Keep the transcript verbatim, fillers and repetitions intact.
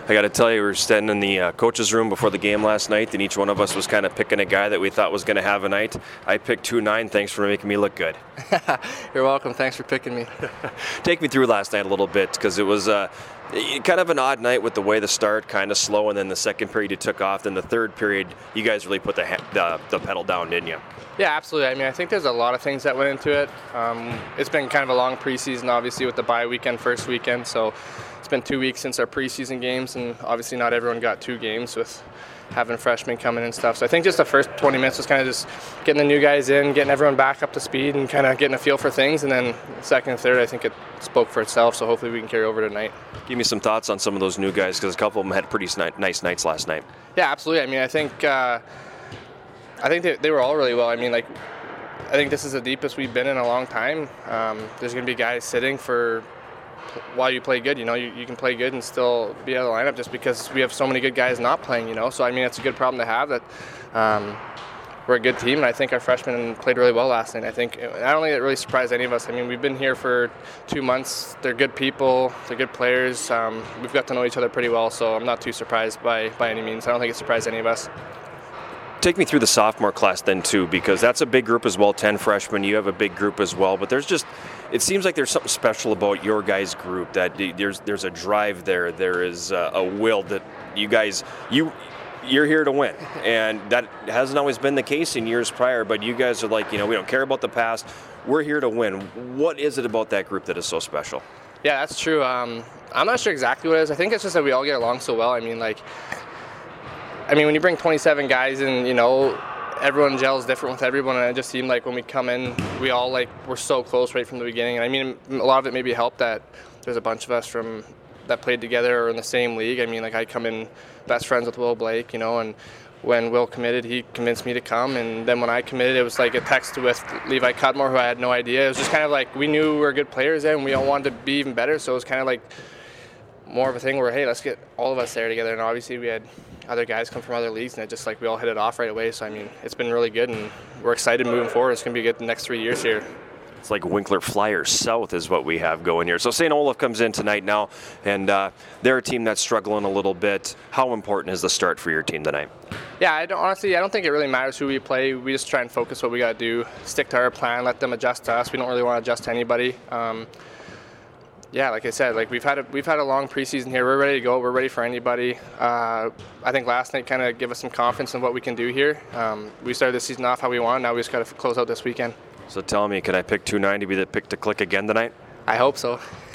I got to tell you, we were standing in the uh, coach's room before the game last night, and each one of us was kind of picking a guy that we thought was going to have a night. I picked two nine. Thanks for making me look good. You're welcome. Thanks for picking me. Take me through last night a little bit, because it was uh, kind of an odd night with the way the start, kind of slow, and then the second period you took off. Then the third period, you guys really put the, ha- the, the pedal down, didn't you? Yeah, absolutely. I mean, I think there's a lot of things that went into it. Um, it's been kind of a long preseason, obviously, with the bye weekend, first weekend. So it's been two weeks since our preseason games, and obviously not everyone got two games with having freshmen coming and stuff. So I think just the first twenty minutes was kind of just getting the new guys in, getting everyone back up to speed, and kind of getting a feel for things. And then second and third, I think it spoke for itself. So hopefully we can carry over tonight. Give me some thoughts on some of those new guys, because a couple of them had pretty nice nights last night. Yeah, absolutely. I mean, I think uh, I think they, they were all really well. I mean, like, I think this is the deepest we've been in a long time. Um, there's going to be guys sitting for while you play good. You know, you, you can play good and still be out of the lineup just because we have so many good guys not playing, you know. So, I mean, it's a good problem to have that um, we're a good team, and I think our freshmen played really well last night. I think I don't think it really surprised any of us. I mean, we've been here for two months. They're good people. They're good players. Um, we've got to know each other pretty well, so I'm not too surprised by, by any means. I don't think it surprised any of us. Take me through the sophomore class then too, because that's a big group as well, ten freshmen. You have a big group as well, but there's just, it seems like there's something special about your guys' group, that there's there's a drive there, there is a, a will that you guys, you, you're here to win, and that hasn't always been the case in years prior, but you guys are like, you know, we don't care about the past, we're here to win. What is it about that group that is so special? Yeah, that's true. Um, I'm not sure exactly what it is. I think it's just that we all get along so well. I mean, like, I mean, when you bring twenty-seven guys in, you know, everyone gels different with everyone, and it just seemed like when we come in, we all, like, were so close right from the beginning. And I mean, a lot of it maybe helped that there's a bunch of us from that played together or in the same league. I mean, like, I come in best friends with Will Blake, you know, and when Will committed, he convinced me to come, and then when I committed, it was like a text with Levi Cudmore, who I had no idea. It was just kind of like we knew we were good players then, and we all wanted to be even better, so it was kind of like more of a thing where, hey, let's get all of us there together. And obviously we had other guys come from other leagues, and it just like we all hit it off right away. So I mean, it's been really good, and we're excited moving forward. It's going to be good the next three years here. It's like Winkler Flyers South is what we have going here. So Saint Olaf comes in tonight now, and uh, they're a team that's struggling a little bit. How important is the start for your team tonight? Yeah, I don't, honestly, I don't think it really matters who we play. We just try and focus what we got to do, stick to our plan, let them adjust to us. We don't really want to adjust to anybody. Um, Yeah, like I said, like we've had a, we've had a long preseason here. We're ready to go. We're ready for anybody. Uh, I think last night kind of gave us some confidence in what we can do here. Um, we started the season off how we want. Now we just got to close out this weekend. So tell me, can I pick two nine to be the pick to click again tonight? I hope so.